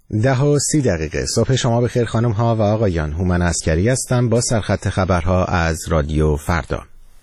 10:30 صبح شما بخیر خانم ها و آقایان. هومن عسکری هستم با سرخط خبرها از رادیو فردا.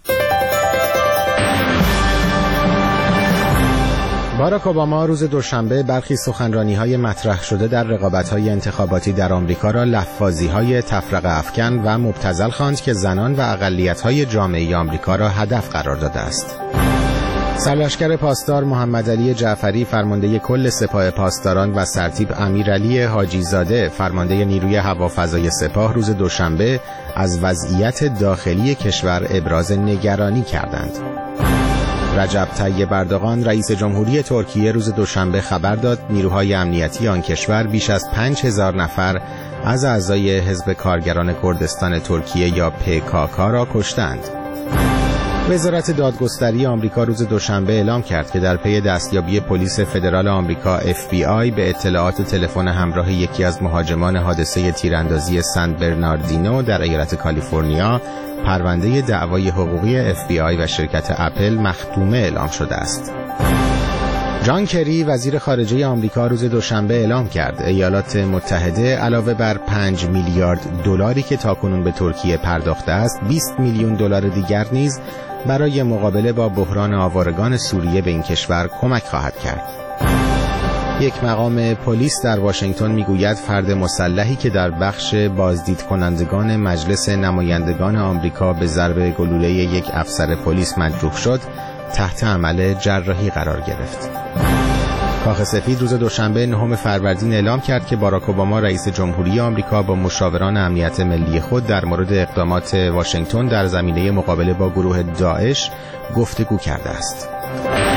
باراک اوباما روز دوشنبه برخی سخنرانی‌های مطرح شده در رقابت‌های انتخاباتی در آمریکا را لفاظی‌های تفرقه افکن و مبتذل خواند که زنان و اقلیت‌های جامعه آمریکا را هدف قرار داده است. سرلشکر پاسدار محمد علی جعفری فرمانده کل سپاه پاسداران و سرتیپ امیرعلی حاجی زاده فرمانده نیروی هوافضای سپاه روز دوشنبه از وضعیت داخلی کشور ابراز نگرانی کردند. رجب طیب اردوغان رئیس جمهوری ترکیه روز دوشنبه خبر داد نیروهای امنیتی آن کشور بیش از 5000 نفر از اعضای حزب کارگران کردستان ترکیه یا PKK را کشتند. وزارت دادگستری آمریکا روز دوشنبه اعلام کرد که در پی دستیابی پلیس فدرال آمریکا FBI به اطلاعات تلفن همراه یکی از مهاجمان حادثه تیراندازی سن برناردینو در ایالت کالیفرنیا، پرونده دعوای حقوقی FBI و شرکت اپل مختومه اعلام شده است. جان کری وزیر خارجه آمریکا روز دوشنبه اعلام کرد ایالات متحده علاوه بر 5 میلیارد دلاری که تاکنون به ترکیه پرداخته است 20 میلیون دلار دیگر نیز برای مقابله با بحران آوارگان سوریه به این کشور کمک خواهد کرد. یک مقام پلیس در واشنگتن میگوید فرد مسلحی که در بخش بازدید کنندگان مجلس نمایندگان آمریکا به ضرب گلوله یک افسر پلیس مجروح شد تحت عمل جراحی قرار گرفت. کاخ سفید روز دوشنبه 9 فروردین اعلام کرد که باراک اوباما رئیس جمهوری آمریکا با مشاوران امنیت ملی خود در مورد اقدامات واشنگتن در زمینه مقابله با گروه داعش گفتگو کرده است.